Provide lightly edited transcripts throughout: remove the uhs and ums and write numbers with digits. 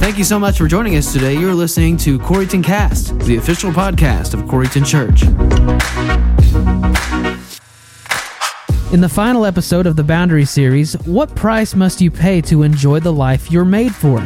Thank you so much for joining us today. You're listening to Coreyton Cast, the official podcast of Coreyton Church. In the final episode of the Boundary series, what price must you pay to enjoy the life you're made for?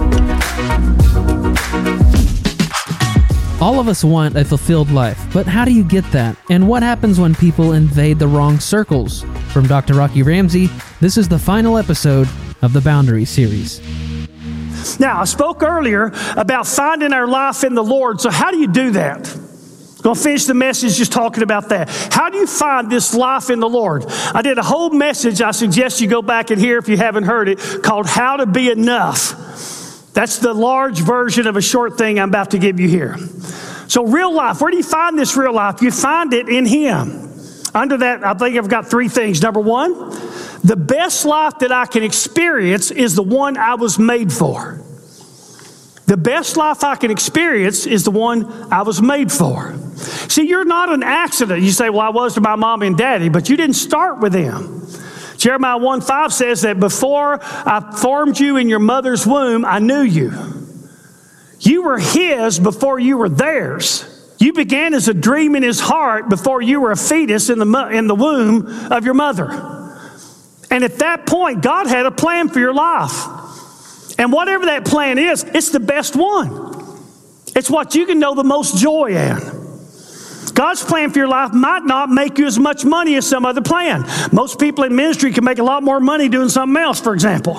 All of us want a fulfilled life, but how do you get that? And what happens when people invade the wrong circles? From Dr. Rocky Ramsey, this is the final episode of the Boundary series. Now, I spoke earlier about finding our life in the Lord. So how do you do that? I'm going to finish the message just talking about that. How do you find this life in the Lord? I did a whole message, I suggest you go back and hear if you haven't heard it, called How to Be Enough. That's the large version of a short thing I'm about to give you here. So real life, where do you find this real life? You find it in Him. Under that, I think I've got three things. Number one, the best life that I can experience is the one I was made for. The best life I can experience is the one I was made for. See, you're not an accident. You say, well, I was to my mom and daddy, but you didn't start with them. Jeremiah 1:5 says that before I formed you in your mother's womb, I knew you. You were His before you were theirs. You began as a dream in His heart before you were a fetus in the womb of your mother. And at that point, God had a plan for your life. And whatever that plan is, it's the best one. It's what you can know the most joy in. God's plan for your life might not make you as much money as some other plan. Most people in ministry can make a lot more money doing something else, for example.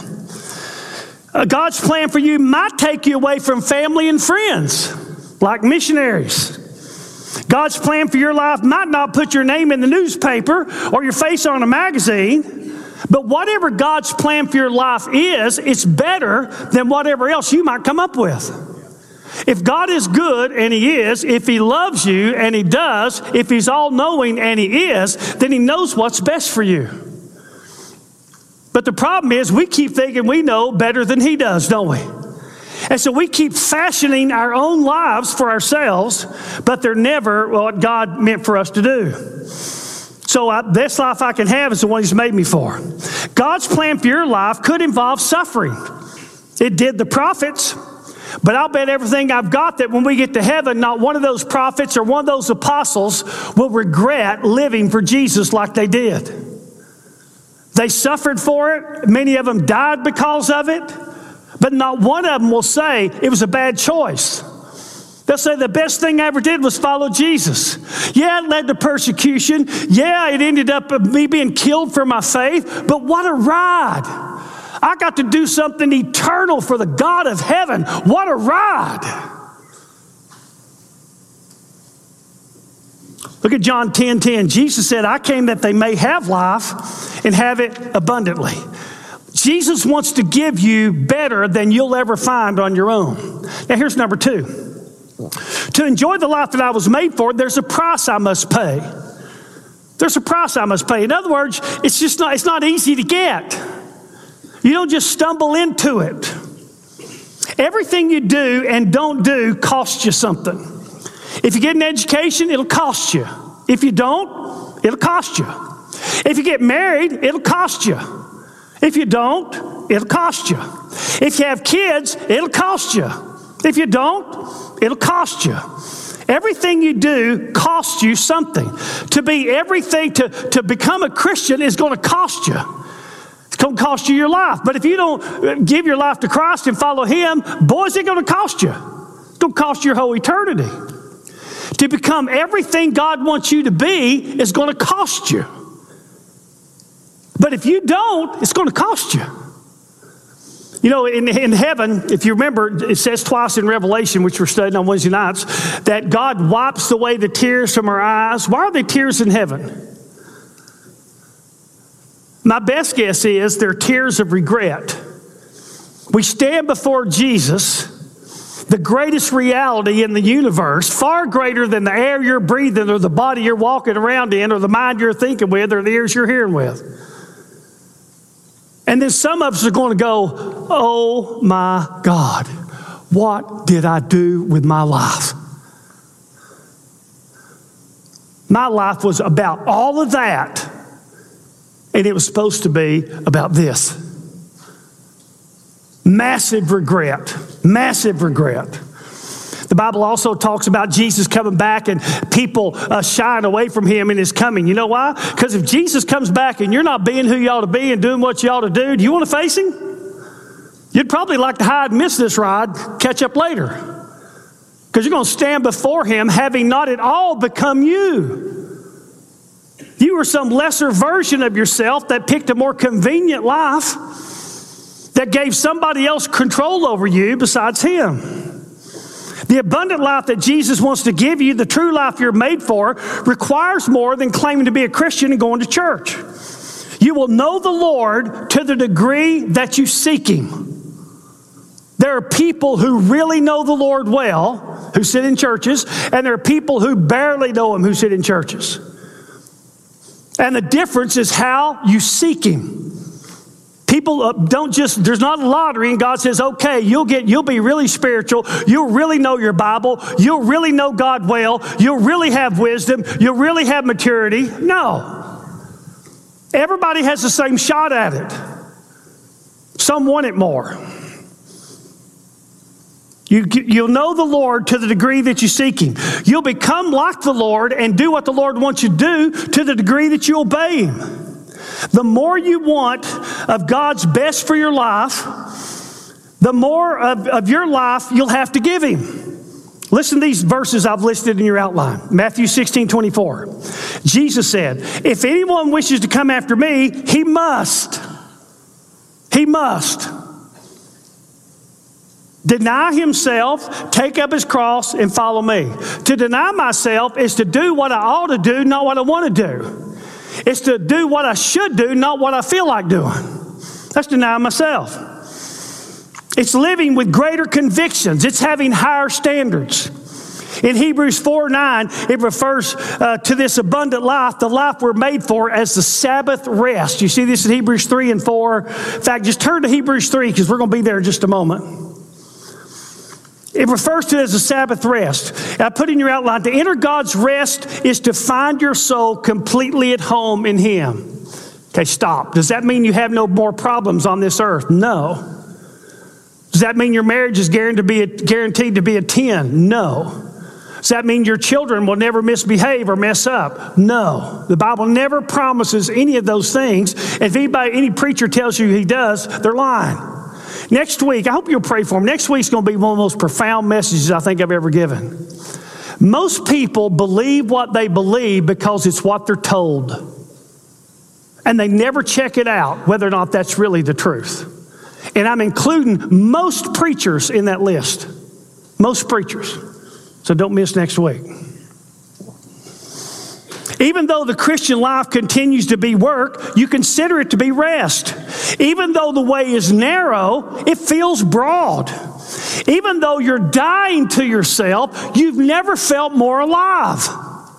God's plan for you might take you away from family and friends, like missionaries. God's plan for your life might not put your name in the newspaper or your face on a magazine. But whatever God's plan for your life is, it's better than whatever else you might come up with. If God is good, and He is, if He loves you, and He does, if He's all-knowing, and He is, then He knows what's best for you. But the problem is we keep thinking we know better than He does, don't we? And so we keep fashioning our own lives for ourselves, but they're never what God meant for us to do. So best life I can have is the one He's made me for. God's plan for your life could involve suffering. It did the prophets, but I'll bet everything I've got that when we get to heaven, not one of those prophets or one of those apostles will regret living for Jesus like they did. They suffered for it. Many of them died because of it, but not one of them will say it was a bad choice. They'll say the best thing I ever did was follow Jesus. Yeah, it led to persecution. Yeah, it ended up me being killed for my faith. But what a ride. I got to do something eternal for the God of heaven. What a ride. Look at John 10:10. Jesus said, I came that they may have life and have it abundantly. Jesus wants to give you better than you'll ever find on your own. Now here's number two. To enjoy the life that I was made for, there's a price I must pay. There's a price I must pay. In other words, it's not easy to get. You don't just stumble into it. Everything you do and don't do costs you something. If you get an education, it'll cost you. If you don't, it'll cost you. If you get married, it'll cost you. If you don't, it'll cost you. If you have kids, it'll cost you. If you don't, it'll cost you. Everything you do costs you something. To be everything, to become a Christian is going to cost you. It's going to cost you your life. But if you don't give your life to Christ and follow Him, boy, is it going to cost you. It's going to cost you your whole eternity. To become everything God wants you to be is going to cost you. But if you don't, it's going to cost you. You know, in heaven, if you remember, it says twice in Revelation, which we're studying on Wednesday nights, that God wipes away the tears from our eyes. Why are there tears in heaven? My best guess is they're tears of regret. We stand before Jesus, the greatest reality in the universe, far greater than the air you're breathing or the body you're walking around in or the mind you're thinking with or the ears you're hearing with. And then some of us are going to go, oh my God, what did I do with my life? My life was about all of that, and it was supposed to be about this. Massive regret, Massive regret. The Bible also talks about Jesus coming back and people shying away from him in his coming. You know why? Because if Jesus comes back and you're not being who you ought to be and doing what you ought to do you want to face him? You'd probably like to hide and miss this ride, catch up later. Because you're going to stand before him having not at all become you. You were some lesser version of yourself that picked a more convenient life that gave somebody else control over you besides him. The abundant life that Jesus wants to give you, the true life you're made for, requires more than claiming to be a Christian and going to church. You will know the Lord to the degree that you seek him. There are people who really know the Lord well, who sit in churches, and there are people who barely know him who sit in churches. And the difference is how you seek him. People there's not a lottery, and God says, okay, you'll be really spiritual, you'll really know your Bible, you'll really know God well, you'll really have wisdom, you'll really have maturity. No. Everybody has the same shot at it. Some want it more. You'll know the Lord to the degree that you seek him. You'll become like the Lord and do what the Lord wants you to do to the degree that you obey him. The more you want of God's best for your life, the more of your life you'll have to give him. Listen to these verses I've listed in your outline. Matthew 16:24. Jesus said, if anyone wishes to come after me, he must deny himself, take up his cross, and follow me. To deny myself is to do what I ought to do, not what I want to do. It's to do what I should do, not what I feel like doing. That's denying myself. It's living with greater convictions. It's having higher standards. In Hebrews 4:9, it refers to this abundant life, the life we're made for, as the Sabbath rest. You see this in Hebrews 3 and 4. In fact, just turn to Hebrews 3 because we're going to be there in just a moment. It refers to it as a Sabbath rest. I put in your outline, to enter God's rest is to find your soul completely at home in him. Okay, stop. Does that mean you have no more problems on this earth? No. Does that mean your marriage is guaranteed to be a 10? No. Does that mean your children will never misbehave or mess up? No. The Bible never promises any of those things. If any preacher tells you he does, they're lying. Next week, I hope you'll pray for them. Next week's going to be one of the most profound messages I think I've ever given. Most people believe what they believe because it's what they're told. And they never check it out whether or not that's really the truth. And I'm including most preachers in that list. Most preachers. So don't miss next week. Even though the Christian life continues to be work, you consider it to be rest. Even though the way is narrow, it feels broad. Even though you're dying to yourself, you've never felt more alive.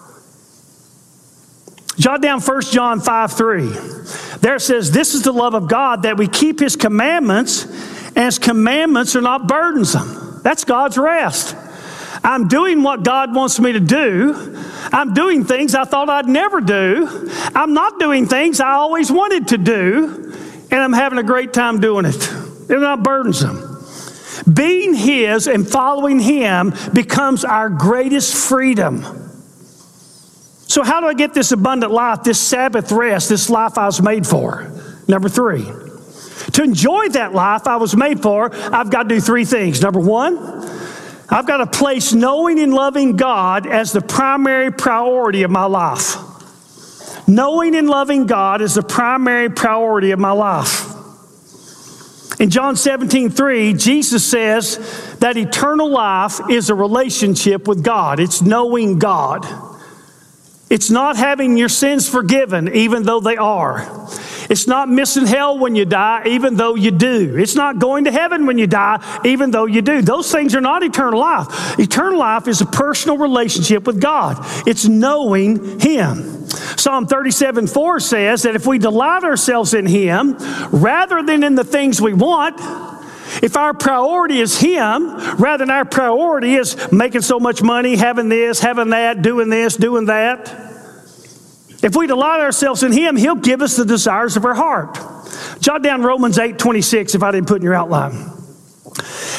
Jot down 1 John 5:3. There it says, this is the love of God, that we keep his commandments, and his commandments are not burdensome. That's God's rest. I'm doing what God wants me to do. I'm doing things I thought I'd never do. I'm not doing things I always wanted to do. And I'm having a great time doing it. They're not burdensome. Being his and following him becomes our greatest freedom. So how do I get this abundant life, this Sabbath rest, this life I was made for? Number 3. To enjoy that life I was made for, I've got to do 3 things. Number 1, I've got to place knowing and loving God as the primary priority of my life. Knowing and loving God is the primary priority of my life. In John 17:3, Jesus says that eternal life is a relationship with God. It's knowing God. It's not having your sins forgiven, even though they are. It's not missing hell when you die, even though you do. It's not going to heaven when you die, even though you do. Those things are not eternal life. Eternal life is a personal relationship with God. It's knowing him. Psalm 37:4 says that if we delight ourselves in him, rather than in the things we want, if our priority is him, rather than our priority is making so much money, having this, having that, doing this, doing that, if we delight ourselves in him, he'll give us the desires of our heart. Jot down Romans 8:26 if I didn't put in your outline.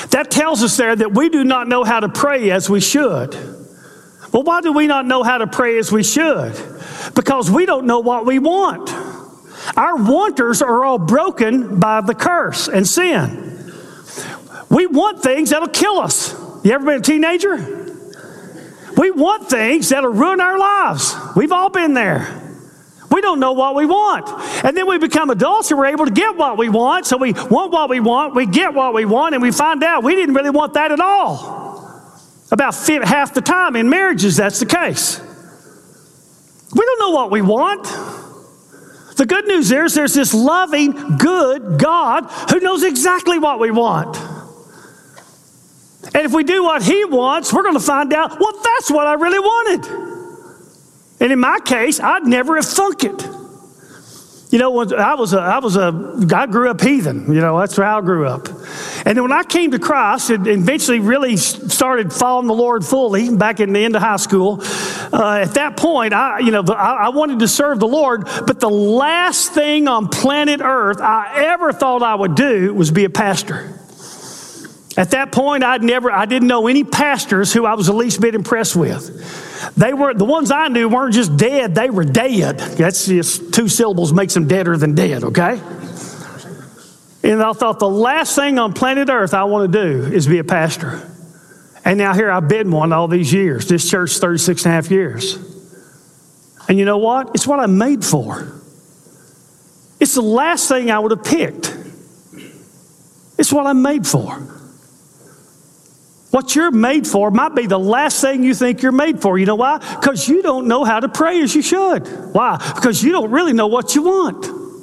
That tells us there that we do not know how to pray as we should. Well, why do we not know how to pray as we should? Because we don't know what we want. Our wanters are all broken by the curse and sin. We want things that'll kill us. You ever been a teenager? We want things that'll ruin our lives. We've all been there. We don't know what we want. And then we become adults and we're able to get what we want. So we want what we want, we get what we want, and we find out we didn't really want that at all. About half the time in marriages, that's the case. We don't know what we want. The good news is there's this loving, good God who knows exactly what we want. And if we do what He wants, we're going to find out, well, that's what I really wanted. And in my case, I'd never have thunk it. You know, I grew up heathen. You know, that's how I grew up. And then when I came to Christ and eventually really started following the Lord fully back in the end of high school, at that point, I wanted to serve the Lord. But the last thing on planet Earth I ever thought I would do was be a pastor. At that point, I didn't know any pastors who I was the least bit impressed with. The ones I knew weren't just dead, they were dead. That's just 2 syllables makes them deader than dead, okay? And I thought the last thing on planet Earth I want to do is be a pastor. And now here I've been one all these years. This church, 36 and a half years. And you know what? It's what I'm made for. It's the last thing I would have picked. It's what I'm made for. What you're made for might be the last thing you think you're made for. You know why? Because you don't know how to pray as you should. Why? Because you don't really know what you want.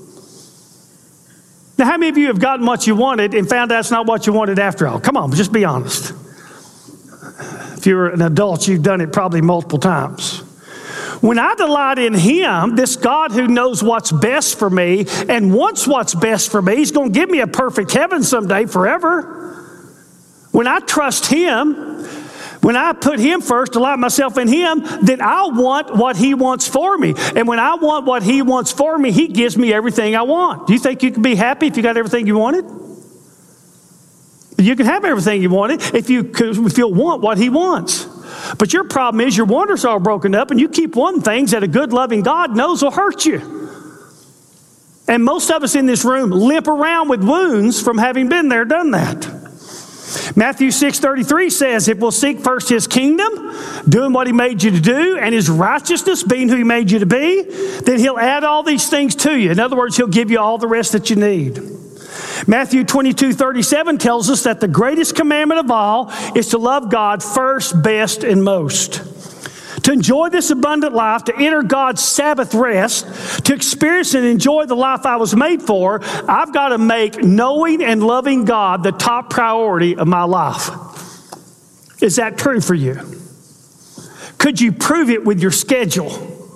Now, how many of you have gotten what you wanted and found out it's not what you wanted after all? Come on, just be honest. If you're an adult, you've done it probably multiple times. When I delight in Him, this God who knows what's best for me and wants what's best for me, He's going to give me a perfect heaven someday forever. When I trust Him, when I put Him first, delight myself in Him, then I'll want what He wants for me. And when I want what He wants for me, He gives me everything I want. Do you think you can be happy if you got everything you wanted? You can have everything you wanted if you'll want what He wants. But your problem is your wanters are all broken up and you keep wanting things that a good, loving God knows will hurt you. And most of us in this room limp around with wounds from having been there, done that. Matthew 6:33 says, if we'll seek first His kingdom, doing what He made you to do, and His righteousness, being who He made you to be, then He'll add all these things to you. In other words, He'll give you all the rest that you need. Matthew 22:37 tells us that the greatest commandment of all is to love God first, best, and most. To enjoy this abundant life, to enter God's Sabbath rest, to experience and enjoy the life I was made for, I've got to make knowing and loving God the top priority of my life. Is that true for you? Could you prove it with your schedule?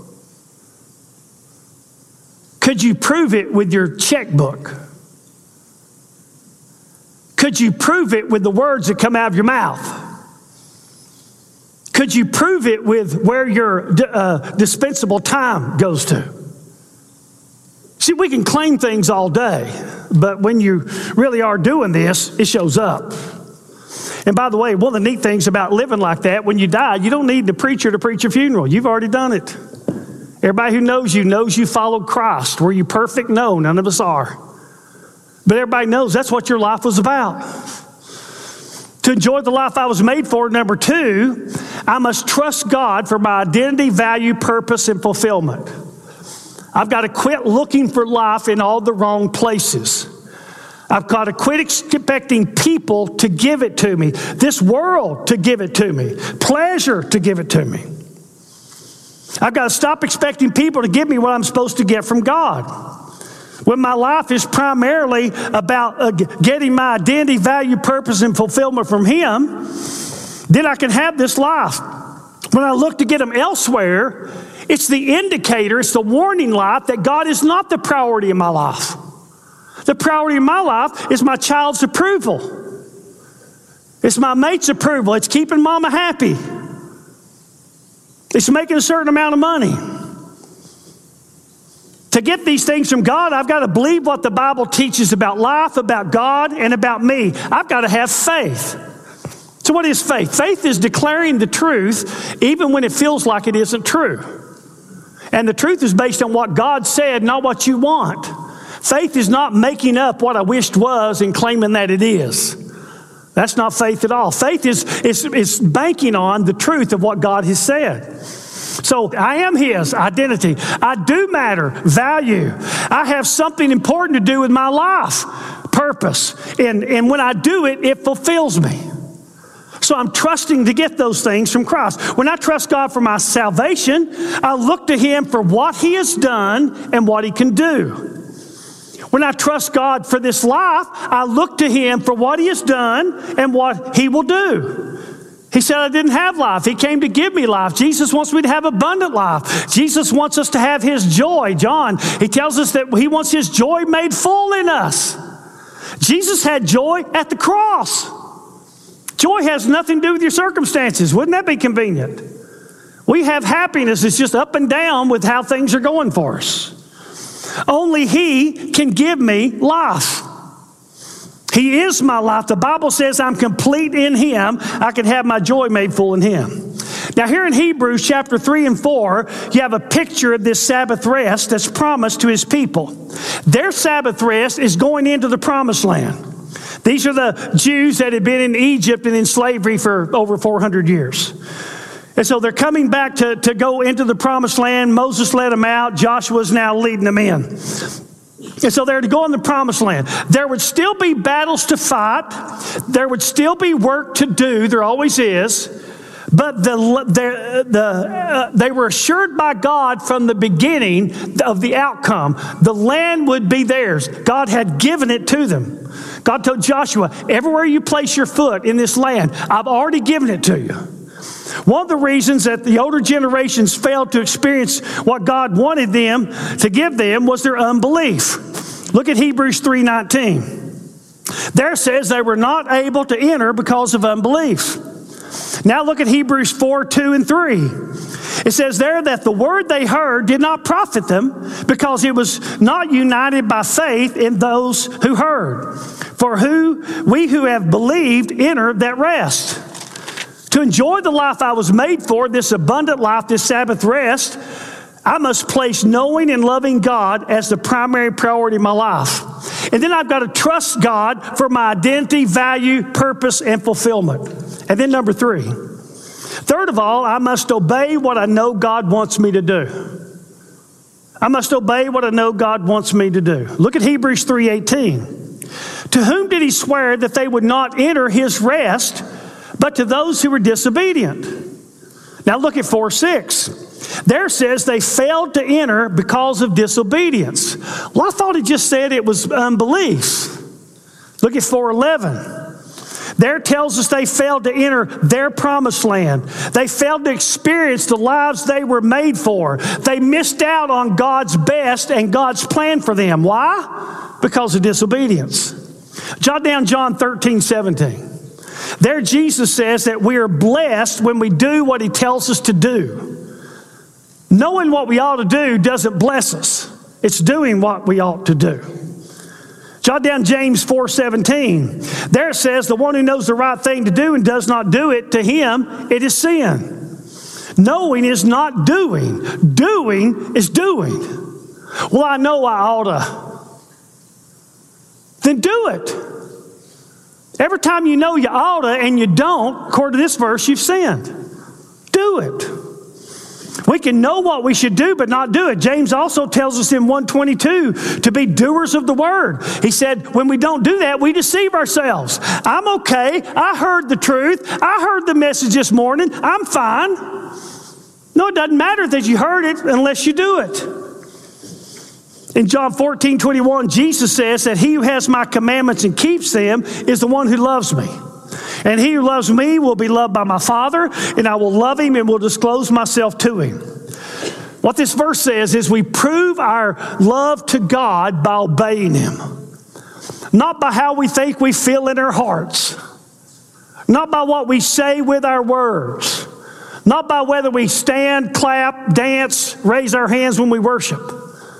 Could you prove it with your checkbook? Could you prove it with the words that come out of your mouth? Could you prove it with where your dispensable time goes to? See, we can claim things all day, but when you really are doing this, it shows up. And by the way, one of the neat things about living like that, when you die, you don't need the preacher to preach your funeral. You've already done it. Everybody who knows you followed Christ. Were you perfect? No, none of us are. But everybody knows that's what your life was about. To enjoy the life I was made for, number 2, I must trust God for my identity, value, purpose, and fulfillment. I've got to quit looking for life in all the wrong places. I've got to quit expecting people to give it to me, this world to give it to me, pleasure to give it to me. I've got to stop expecting people to give me what I'm supposed to get from God. When my life is primarily about getting my identity, value, purpose, and fulfillment from Him, then I can have this life. When I look to get them elsewhere, it's the indicator, it's the warning light that God is not the priority of my life. The priority of my life is my child's approval. It's my mate's approval. It's keeping mama happy. It's making a certain amount of money. To get these things from God, I've got to believe what the Bible teaches about life, about God, and about me. I've got to have faith. So what is faith? Faith is declaring the truth even when it feels like it isn't true. And the truth is based on what God said, not what you want. Faith is not making up what I wished was and claiming that it is. That's not faith at all. Faith is banking on the truth of what God has said. So I am His identity. I do matter, value. I have something important to do with my life, purpose. And when I do it, it fulfills me. So I'm trusting to get those things from Christ. When I trust God for my salvation, I look to Him for what He has done and what He can do. When I trust God for this life, I look to Him for what He has done and what He will do. He said I didn't have life. He came to give me life. Jesus wants me to have abundant life. Jesus wants us to have His joy. John, he tells us that He wants His joy made full in us. Jesus had joy at the cross. Joy has nothing to do with your circumstances. Wouldn't that be convenient? We have happiness. It's just up and down with how things are going for us. Only He can give me life. He is my life. The Bible says I'm complete in Him. I can have my joy made full in Him. Now here in Hebrews chapter 3 and 4, you have a picture of this Sabbath rest that's promised to His people. Their Sabbath rest is going into the promised land. These are the Jews that had been in Egypt and in slavery for over 400 years. And so they're coming back to go into the promised land. Moses led them out. Joshua's now leading them in. And so they're to go in the promised land. There would still be battles to fight. There would still be work to do. There always is. But they were assured by God from the beginning of the outcome. The land would be theirs. God had given it to them. God told Joshua, everywhere you place your foot in this land, I've already given it to you. One of the reasons that the older generations failed to experience what God wanted them to give them was their unbelief. Look at Hebrews 3:19. There says they were not able to enter because of unbelief. Now look at Hebrews 4:2 and 3. It says there that the word they heard did not profit them because it was not united by faith in those who heard. For we who have believed enter that rest. To enjoy the life I was made for, this abundant life, this Sabbath rest, I must place knowing and loving God as the primary priority of my life. And then I've got to trust God for my identity, value, purpose, and fulfillment. And then number 3. Third of all, I must obey what I know God wants me to do. I must obey what I know God wants me to do. Look at Hebrews 3:18. To whom did He swear that they would not enter His rest, but to those who were disobedient? Now look at 4:6. There says they failed to enter because of disobedience. Well, I thought He just said it was unbelief. Look at 4:11. There tells us they failed to enter their promised land. They failed to experience the lives they were made for. They missed out on God's best and God's plan for them. Why? Because of disobedience. Jot down John 13:17. There Jesus says that we are blessed when we do what He tells us to do. Knowing what we ought to do doesn't bless us. It's doing what we ought to do. Jot down James 4:17. There it says the one who knows the right thing to do and does not do it, to him it is sin. Knowing is not doing. Doing is doing. Well, I know I ought to. Then do it. Every time you know you ought to and you don't, according to this verse, you've sinned. Do it. We can know what we should do, but not do it. James also tells us in 1:22 to be doers of the word. He said, when we don't do that, we deceive ourselves. I'm okay. I heard the truth. I heard the message this morning. I'm fine. No, it doesn't matter that you heard it unless you do it. In John 14:21, Jesus says that he who has my commandments and keeps them is the one who loves me. And he who loves me will be loved by my Father, and I will love him and will disclose myself to him. What this verse says is we prove our love to God by obeying Him. Not by how we think we feel in our hearts. Not by what we say with our words. Not by whether we stand, clap, dance, raise our hands when we worship.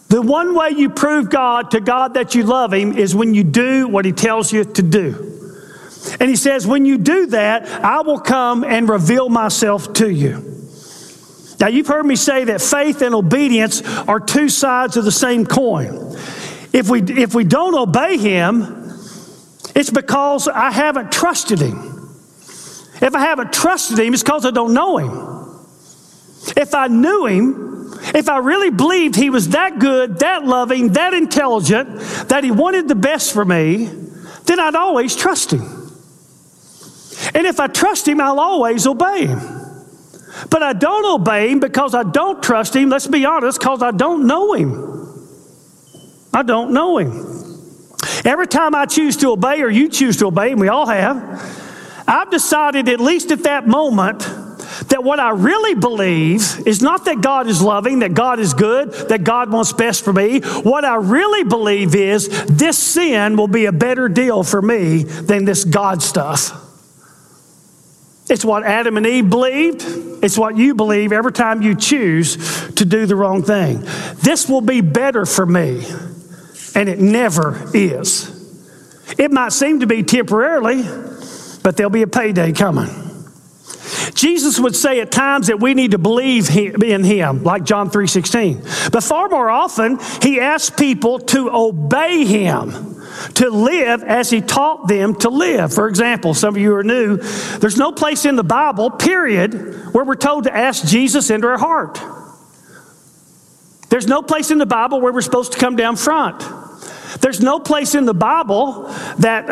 The one way you prove to God that you love Him is when you do what He tells you to do. And He says, when you do that, I will come and reveal myself to you. Now, you've heard me say that faith and obedience are two sides of the same coin. If we don't obey Him, it's because I haven't trusted Him. If I haven't trusted Him, it's because I don't know Him. If I knew Him, if I really believed He was that good, that loving, that intelligent, that He wanted the best for me, then I'd always trust Him. And if I trust Him, I'll always obey Him. But I don't obey Him because I don't trust Him, let's be honest, because I don't know Him. I don't know Him. Every time I choose to obey, or you choose to obey, and we all have, I've decided, at least at that moment, that what I really believe is not that God is loving, that God is good, that God wants best for me. What I really believe is this sin will be a better deal for me than this God stuff. It's what Adam and Eve believed. It's what you believe every time you choose to do the wrong thing. This will be better for me, and it never is. It might seem to be temporarily, but there'll be a payday coming. Jesus would say at times that we need to believe in Him, like John 3:16. But far more often, He asks people to obey Him, to live as He taught them to live. For example, some of you are new, there's no place in the Bible, period, where we're told to ask Jesus into our heart. There's no place in the Bible where we're supposed to come down front. There's no place in the Bible that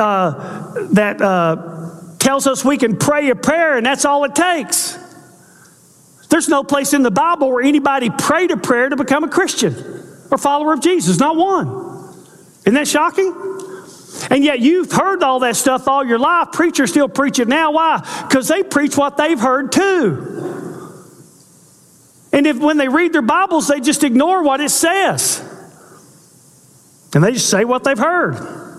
tells us we can pray a prayer and that's all it takes. There's no place in the Bible where anybody prayed a prayer to become a Christian or follower of Jesus. Not one. Isn't that shocking? And yet you've heard all that stuff all your life. Preachers still preach it now. Why? Because they preach what they've heard too. And when they read their Bibles, they just ignore what it says. And they just say what they've heard.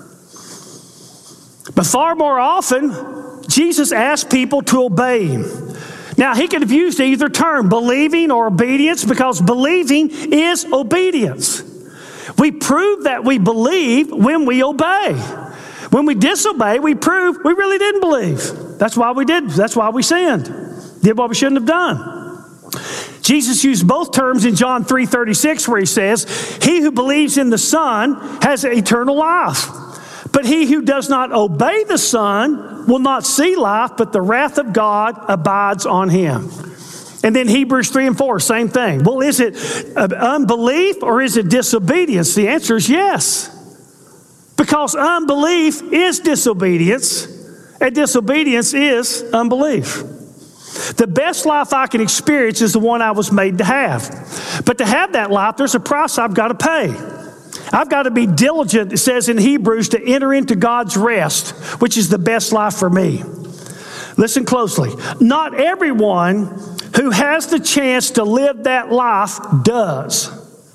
But far more often, Jesus asked people to obey Him. Now, He could have used either term, believing or obedience, because believing is obedience. We prove that we believe when we obey. When we disobey, we prove we really didn't believe. That's why we did. That's why we sinned. Did what we shouldn't have done. Jesus used both terms in John 3:36, where He says, "He who believes in the Son has eternal life. But he who does not obey the Son will not see life, but the wrath of God abides on him." And then Hebrews 3 and 4, same thing. Well, is it unbelief or is it disobedience? The answer is yes. Because unbelief is disobedience, and disobedience is unbelief. The best life I can experience is the one I was made to have. But to have that life, there's a price I've got to pay. I've got to be diligent, it says in Hebrews, to enter into God's rest, which is the best life for me. Listen closely. Not everyone who has the chance to live that life does.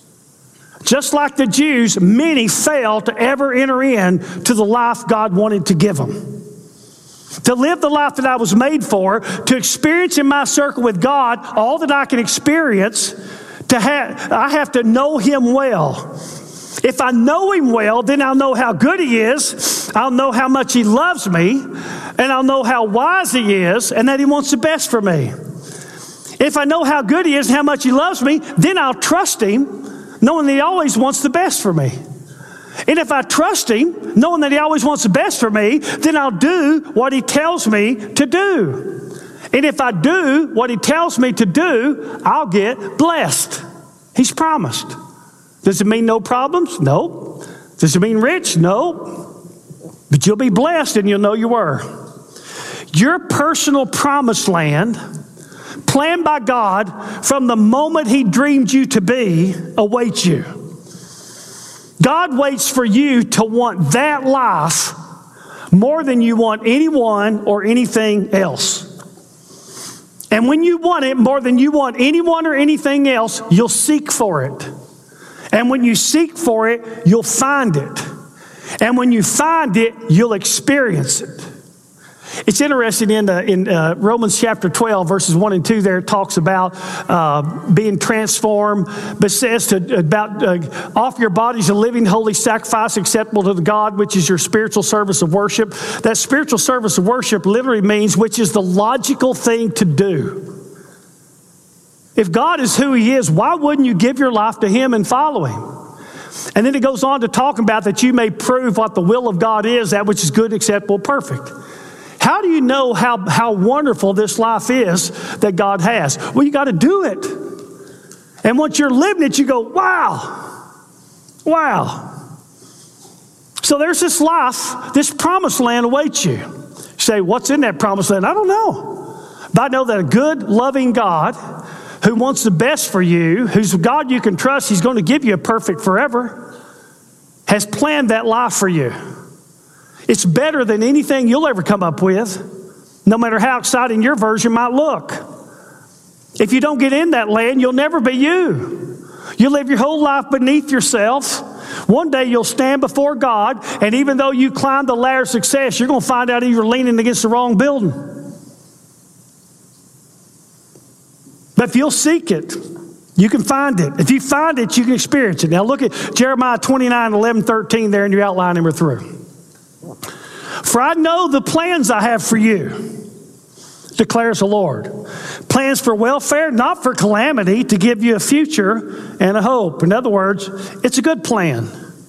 Just like the Jews, many fail to ever enter into the life God wanted to give them. To live the life that I was made for, to experience in my circle with God all that I can experience, I have to know Him well. If I know Him well, then I'll know how good He is, I'll know how much He loves me, and I'll know how wise He is, and that He wants the best for me. If I know how good He is and how much He loves me, then I'll trust Him, knowing that He always wants the best for me. And if I trust Him, knowing that He always wants the best for me, then I'll do what He tells me to do. And if I do what He tells me to do, I'll get blessed. He's promised. Does it mean no problems? No. Does it mean rich? No. But you'll be blessed and you'll know you were. Your personal promised land, planned by God from the moment He dreamed you to be, awaits you. God waits for you to want that life more than you want anyone or anything else. And when you want it more than you want anyone or anything else, you'll seek for it. And when you seek for it, you'll find it. And when you find it, you'll experience it. It's interesting in Romans chapter 12, verses 1 and 2, there it talks about being transformed, but says about offer your bodies a living, holy sacrifice acceptable to God, which is your spiritual service of worship. That spiritual service of worship literally means which is the logical thing to do. If God is who He is, why wouldn't you give your life to Him and follow Him? And then it goes on to talk about that you may prove what the will of God is, that which is good, acceptable, perfect. How do you know how wonderful this life is that God has? Well, you got to do it. And once you're living it, you go, wow. So there's this life, this promised land awaits you. You say, what's in that promised land? I don't know. But I know that a good, loving God who wants the best for you, who's a God you can trust, He's going to give you a perfect forever, has planned that life for you. It's better than anything you'll ever come up with, no matter how exciting your version might look. If you don't get in that land, you'll never be you. You'll live your whole life beneath yourself. One day you'll stand before God, and even though you climb the ladder of success, you're going to find out you're leaning against the wrong building. But if you'll seek it, you can find it. If you find it, you can experience it. Now look at Jeremiah 29, 11, 13 there in your outline, and we're through. For I know the plans I have for you, declares the Lord. Plans for welfare, not for calamity, to give you a future and a hope. In other words, it's a good plan.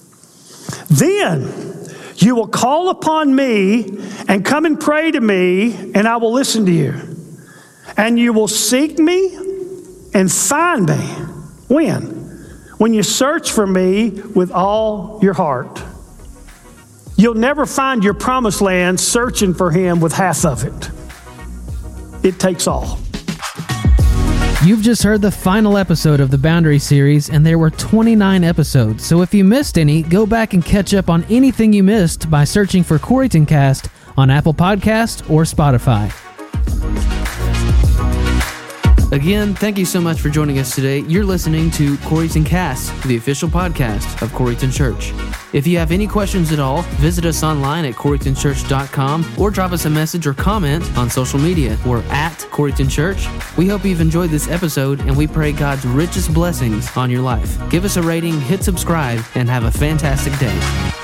Then you will call upon me and come and pray to me, and I will listen to you. And you will seek me and find me. When? When you search for me with all your heart. You'll never find your promised land searching for Him with half of it. It takes all. You've just heard the final episode of the Boundary series, and there were 29 episodes. So if you missed any, go back and catch up on anything you missed by searching for Coreyton Cast on Apple Podcast or Spotify. Again, thank you so much for joining us today. You're listening to Coreyton Cast, the official podcast of Coreyton Church. If you have any questions at all, visit us online at CoreytonChurch.com or drop us a message or comment on social media. We're at Coreyton Church. We hope you've enjoyed this episode, and we pray God's richest blessings on your life. Give us a rating, hit subscribe, and have a fantastic day.